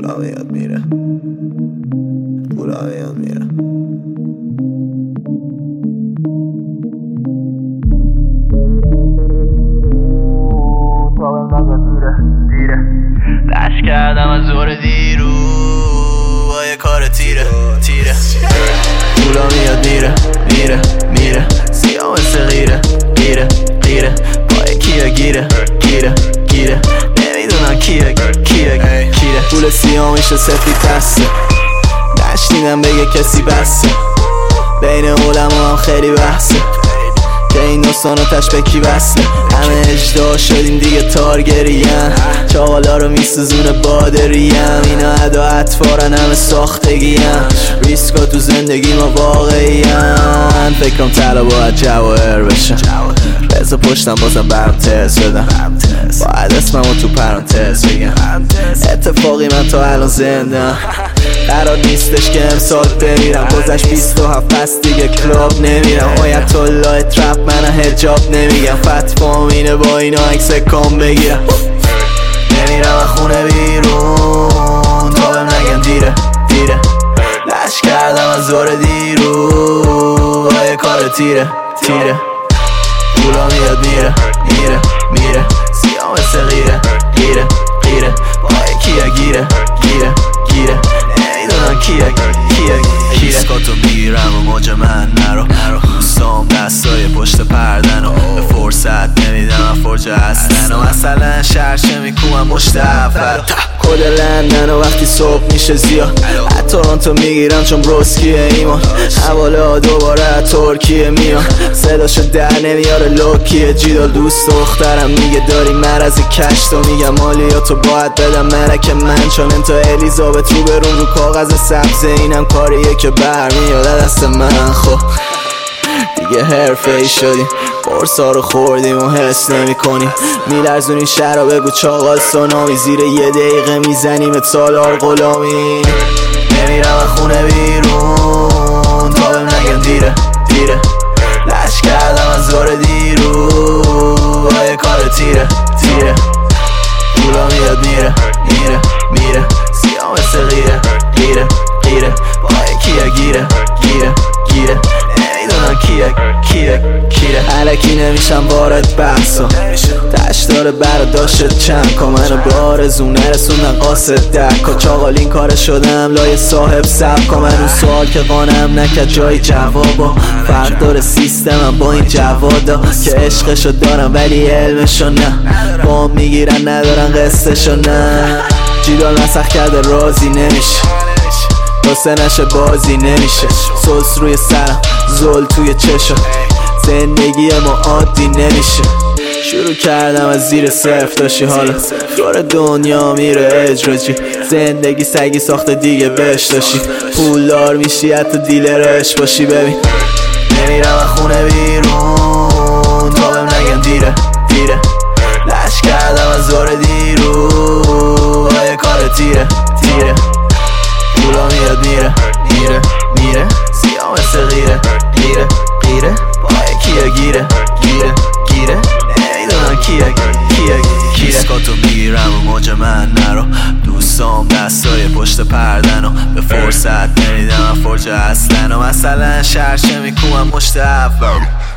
پولا میاد میره، پولا میاد میره. دشت کردم از زور دیرو با یه کار تیره پولا میاد میره میره میره، سیاه مثل غیره غیره غیره، پای کیه گیره گیره گیره، نمیدونم کیه پول سیاه میشه سفید دسته، نشنیدم بگه کسی بسته، بین علما هم خیلی بحثه که این دوستان رو تشبکی بسته. همه اجدا شدیم دیگه تارگریم، چاقالا رو میسوزونه بادریم، اینا ادا اطفارن همه ساختگیم، ریسکا تو زندگی ما واقعیم، فکرم طلا باید جواهر بشن، بذار پشتم بازم برم تز بدم، باید اسممو تو پرانتز بگم، اتفاقی من تا الان زندم، قرار نیستش که امسال بمیرم، گذشت 27 پس دیگه کلاب نمیرم، آیت الله ترپ من حجاب نمیگم، فتوام اینه با اینا عکس کام بگیرم، نمیرم از خونه بیرون تا بهم نگن دیره لش کردم از زور دیرو با یه کار تیره پولا میاد میره میره میره، سیاه مثل غیره غیره غیره، پای کیه گیره گیره گیره، نمیدونم کیه ریسکاتو میگیرم و موج من نرو، دوستام دستای پشت پردن و به فرصت نمیدم فرجه هستن، و مثلا شرشه میکومم مشت اول کل لندن و وقتی صبح میشه زیاد تورنتو میگیرم چون بروسکیه ایمان، حواله دوباره ترکیه میان، صداشو در نمیاره لوکیه جیدال، دوست دخترم میگه داری مرض کشت و میگم مالیاتو باید بدم مرک من، چون انتا الیزابت رو برون رو کاغذ سبز، اینم کاریه که برمیاد دست من. خب دیگه حرفه ای شدیم، قرصا رو خوردیم و حس نمی کنیم، میلرزونی شهر بگو چاقال سونامی، زیر یه دقیقه میزنیم سالار غلامی، نمیرم از خونه بیرون تا بهم نگن دیره لش کردم از زور دیرو با یه کار تیره پولا میاد میره میره میره، سیاه مثل غیره غیره غیره، پای کیه گیره گیره گیره، نمیدونم کیه علکی نمیشم وارد بحثا، تش داره برداشت چند کا، منو به آرزو نرسوندن قاصد دکا، چاقال این کار شدم لای صاحب سبکا، من اون سوال که قانم نکرد جای جوابا، فرق داره سیستمم با این جوادا که عشقشو دارم ولی علمشو نه، بام میگیرن ندارن قصتشو نه، جیدال مسخ کرده راضی نمیشه، واسه نشه بازی نمیشه، سوس روی سرم زل توی چشم، زندگی ما عادی نمیشه، شروع کردم از زیر صفر داشتی حالا دور دنیا میره اجراجی، زندگی سگی ساخته دیگه بهش داشتی، پولدار میشی حتی دیلرش باشی، ببین نمیرم از خونه بیرون تا بهم نگن دیره لش کردم از زور دیرو با یه کار تیره پولا میاد میره میره میره، سیاه مثل غیره غیره غیره، پای کیه گیره گیره گیره، نمیدونم کیه ریسکاتو میگیرم و موج من نرو، دوستام دستای پشت پردن و به فرصت نمیدم فرجه هستن، و مثلا شرشه میکومم مشت اول